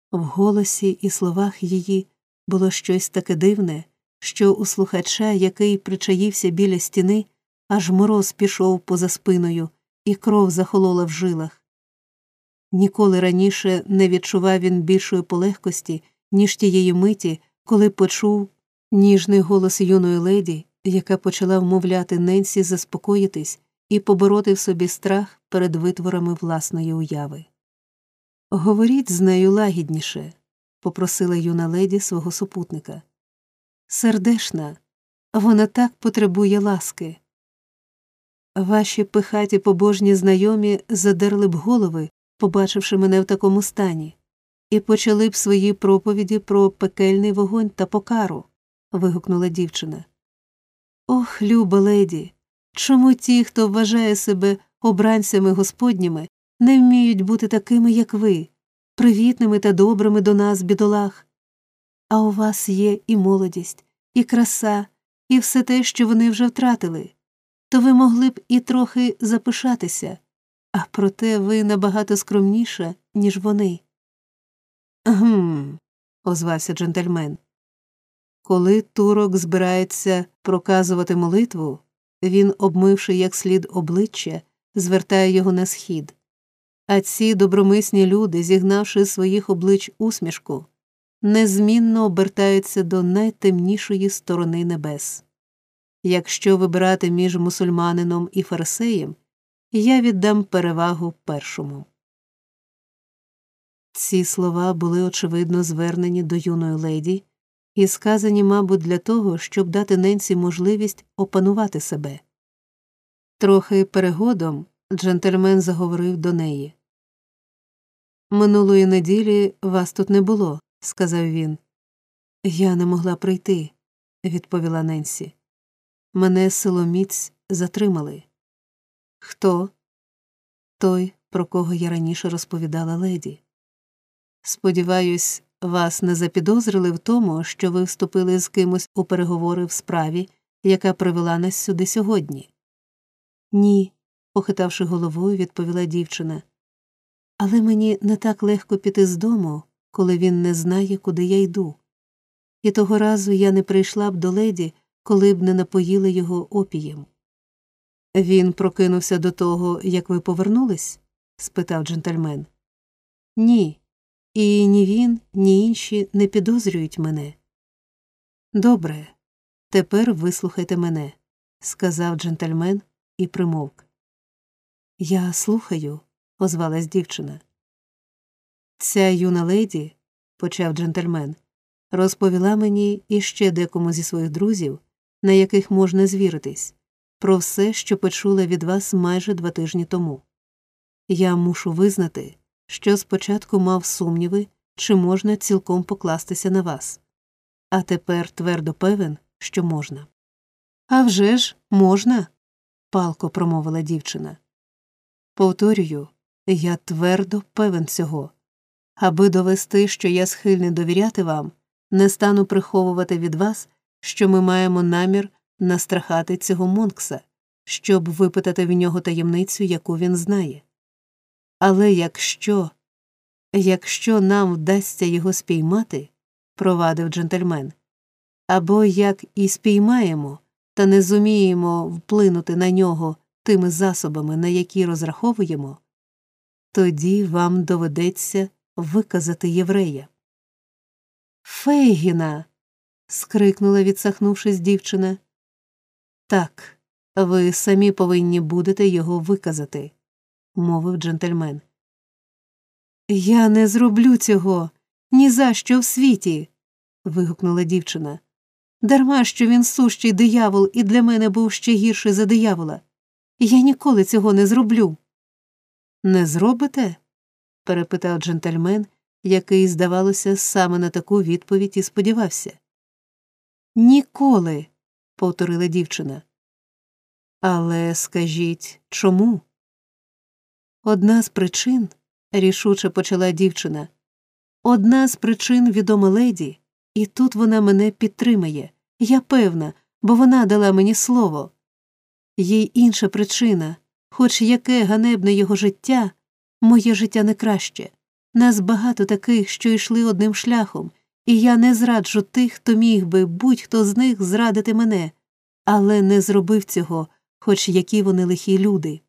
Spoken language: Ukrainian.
В голосі і словах її було щось таке дивне, що у слухача, який причаївся біля стіни, аж мороз пішов поза спиною, і кров захолола в жилах. Ніколи раніше не відчував він більшої полегкості, ніж тієї миті, коли почув ніжний голос юної леді, яка почала вмовляти Ненсі заспокоїтись і побороти в собі страх перед витворами власної уяви. «Говоріть з нею лагідніше», – попросила юна леді свого супутника. «Сердешна, вона так потребує ласки. Ваші пихаті побожні знайомі задерли б голови, побачивши мене в такому стані, і почали б свої проповіді про пекельний вогонь та покару», – вигукнула дівчина. «Ох, люба леді, чому ті, хто вважає себе обранцями господніми, не вміють бути такими, як ви, привітними та добрими до нас, бідолах? А у вас є і молодість, і краса, і все те, що вони вже втратили. То ви могли б і трохи запишатися, а проте ви набагато скромніша, ніж вони». «Гм», – озвався джентльмен. Коли турок збирається проказувати молитву, він, обмивши як слід обличчя, звертає його на схід. А ці добромисні люди, зігнавши з своїх облич усмішку, незмінно обертаються до найтемнішої сторони небес. Якщо вибирати між мусульманином і фарисеєм, я віддам перевагу першому. Ці слова були, очевидно, звернені до юної леді і сказані, мабуть, для того, щоб дати Ненсі можливість опанувати себе. Трохи перегодом джентльмен заговорив до неї. «Минулої неділі вас тут не було», – сказав він. «Я не могла прийти», – відповіла Ненсі. «Мене силоміць затримали». «Хто?» «Той, про кого я раніше розповідала леді». «Сподіваюсь, вас не запідозрили в тому, що ви вступили з кимось у переговори в справі, яка привела нас сюди сьогодні?» «Ні», – похитавши головою, відповіла дівчина. «Але мені не так легко піти з дому, коли він не знає, куди я йду. І того разу я не прийшла б до леді, коли б не напоїла його опієм». «Він прокинувся до того, як ви повернулись?» – спитав джентльмен. «Ні. І ні він, ні інші не підозрюють мене». «Добре, тепер вислухайте мене», – сказав джентльмен і примовк. «Я слухаю», – озвалась дівчина. «Ця юна леді», – почав джентльмен, – «розповіла мені і ще декому зі своїх друзів, на яких можна звіритись, про все, що почула від вас майже 2 тижні тому. Я мушу визнати, що спочатку мав сумніви, чи можна цілком покластися на вас. А тепер твердо певен, що можна». «А вже ж, можна», – палко промовила дівчина. «Повторюю, я твердо певен цього. Аби довести, що я схильний довіряти вам, не стану приховувати від вас, що ми маємо намір настрахати цього Монкса, щоб випитати в нього таємницю, яку він знає. Але якщо нам вдасться його спіймати, – провадив джентльмен, – або як і спіймаємо, та не зуміємо вплинути на нього тими засобами, на які розраховуємо, тоді вам доведеться виказати єврея». «Фейгіна!» – скрикнула, відсахнувшись дівчина. «Так, ви самі повинні будете його виказати», – мовив джентльмен. «Я не зроблю цього! Ні за що в світі!» – вигукнула дівчина. «Дарма, що він сущий диявол і для мене був ще гірший за диявола. Я ніколи цього не зроблю». «Не зробите?» – перепитав джентльмен, який, здавалося, саме на таку відповідь і сподівався. «Ніколи», – повторила дівчина. «Але скажіть, чому?» «Одна з причин», – рішуче почала дівчина, – «одна з причин відома леді, і тут вона мене підтримає, я певна, бо вона дала мені слово. Є й інша причина, хоч яке ганебне його життя, моє життя не краще. Нас багато таких, що йшли одним шляхом, і я не зраджу тих, хто міг би, будь-хто з них, зрадити мене, але не зробив цього, хоч які вони лихі люди.